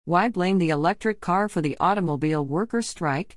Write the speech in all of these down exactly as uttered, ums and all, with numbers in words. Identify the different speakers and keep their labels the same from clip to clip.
Speaker 1: Why blame the electric car for the automobile workers' strike?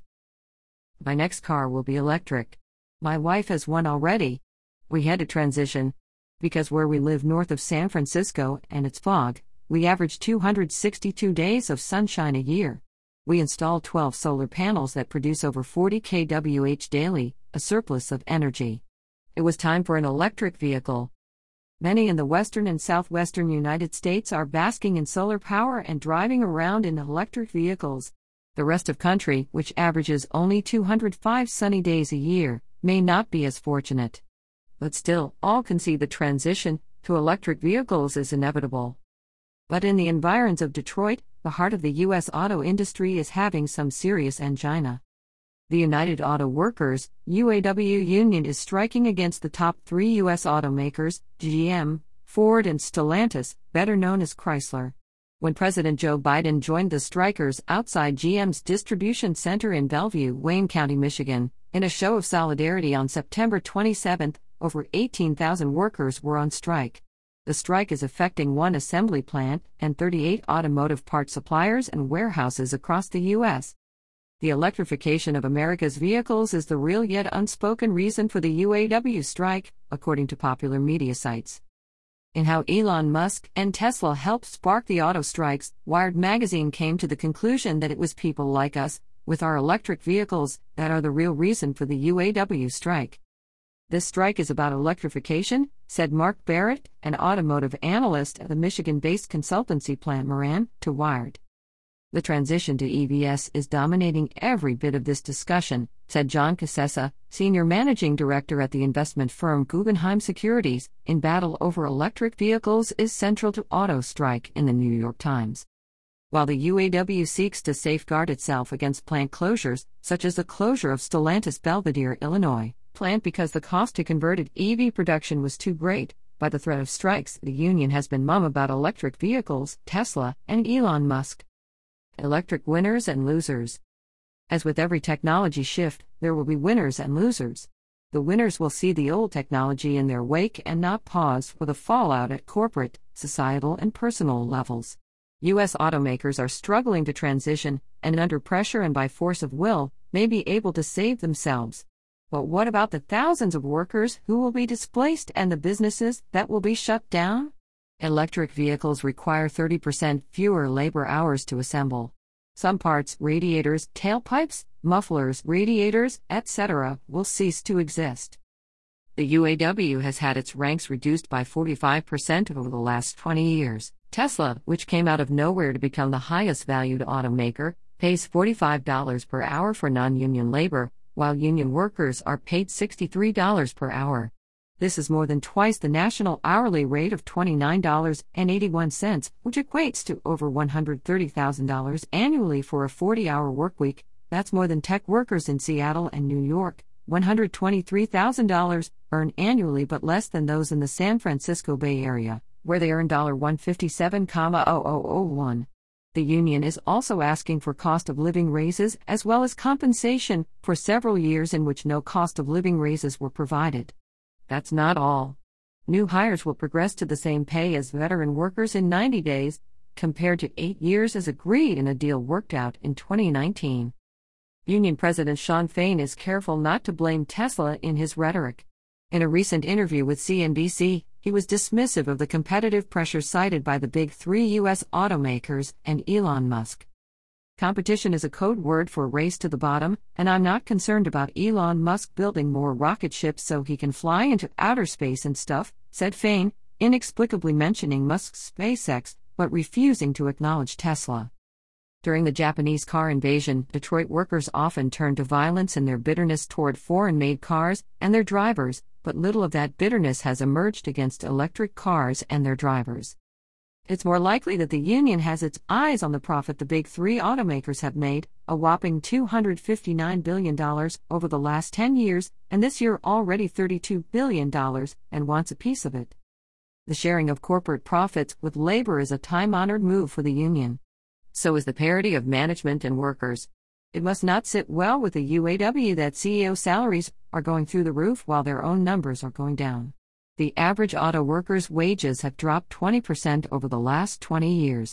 Speaker 1: My next car will be electric. My wife has one already. We had to transition. Because where we live north of San Francisco and it's fog, we average two hundred sixty-two days of sunshine a year. We installed twelve solar panels that produce over forty kilowatts daily, a surplus of energy. It was time for an electric vehicle. Many in the western and southwestern United States are basking in solar power and driving around in electric vehicles. The rest of country, which averages only two hundred five sunny days a year, may not be as fortunate. But still, all can see the transition to electric vehicles is inevitable. But in the environs of Detroit, the heart of the U S auto industry is having some serious angina. The United Auto Workers, U A W union is striking against the top three U S automakers, G M, Ford and Stellantis, better known as Chrysler. When President Joe Biden joined the strikers outside G M's distribution center in Bellevue, Wayne County, Michigan, in a show of solidarity on September twenty-seventh, over eighteen thousand workers were on strike. The strike is affecting one assembly plant and thirty-eight automotive part suppliers and warehouses across the U S The electrification of America's vehicles is the real yet unspoken reason for the U A W strike, according to popular media sites. In how Elon Musk and Tesla helped spark the auto strikes, Wired magazine came to the conclusion that it was people like us, with our electric vehicles, that are the real reason for the U A W strike. This strike is about electrification, said Mark Barrett, an automotive analyst at the Michigan-based consultancy Plant Moran, to Wired. The transition to E Vs is dominating every bit of this discussion, said John Casessa, senior managing director at the investment firm Guggenheim Securities. In battle over electric vehicles is central to auto strike in the New York Times. While the U A W seeks to safeguard itself against plant closures, such as the closure of Stellantis Belvidere, Illinois, plant because the cost to converted E V production was too great, by the threat of strikes, the union has been mum about electric vehicles, Tesla, and Elon Musk. Electric winners and losers. As with every technology shift, there will be winners and losers. The winners will see the old technology in their wake and not pause for the fallout at corporate, societal, and personal levels. U S automakers are struggling to transition, and under pressure and by force of will, may be able to save themselves. But what about the thousands of workers who will be displaced and the businesses that will be shut down? Electric vehicles require thirty percent fewer labor hours to assemble. Some parts, radiators, tailpipes, mufflers, radiators, et cetera, will cease to exist. The U A W has had its ranks reduced by forty-five percent over the last twenty years. Tesla, which came out of nowhere to become the highest valued automaker, pays forty-five dollars per hour for non-union labor, while union workers are paid sixty-three dollars per hour. This is more than twice the national hourly rate of twenty-nine dollars and eighty-one cents, which equates to over one hundred thirty thousand dollars annually for a forty-hour workweek. That's more than tech workers in Seattle and New York, one hundred twenty-three thousand dollars, earn annually, but less than those in the San Francisco Bay Area, where they earn one hundred fifty-seven thousand one. The union is also asking for cost of living raises as well as compensation for several years in which no cost of living raises were provided. That's not all. New hires will progress to the same pay as veteran workers in ninety days, compared to eight years as agreed in a deal worked out in twenty nineteen. Union President Shawn Fain is careful not to blame Tesla in his rhetoric. In a recent interview with C N B C, he was dismissive of the competitive pressure cited by the big three U S automakers and Elon Musk. Competition is a code word for race to the bottom, and I'm not concerned about Elon Musk building more rocket ships so he can fly into outer space and stuff, said Fain, inexplicably mentioning Musk's SpaceX, but refusing to acknowledge Tesla. During the Japanese car invasion, Detroit workers often turned to violence in their bitterness toward foreign-made cars and their drivers, but little of that bitterness has emerged against electric cars and their drivers. It's more likely that the union has its eyes on the profit the big three automakers have made, a whopping two hundred fifty-nine billion dollars over the last ten years, and this year already thirty-two billion dollars, and wants a piece of it. The sharing of corporate profits with labor is a time-honored move for the union. So is the parity of management and workers. It must not sit well with the U A W that C E O salaries are going through the roof while their own numbers are going down. The average auto worker's wages have dropped twenty percent over the last twenty years.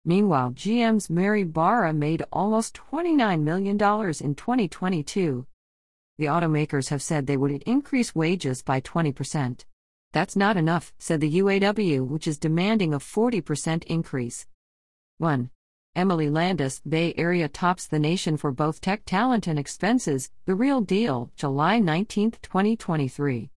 Speaker 1: Meanwhile, G M's Mary Barra made almost twenty-nine million dollars in twenty twenty-two. The automakers have said they would increase wages by twenty percent. That's not enough, said the U A W, which is demanding a forty percent increase. one. Emily Landis, Bay Area tops the nation for both tech talent and expenses, The Real Deal, July nineteenth, twenty twenty-three.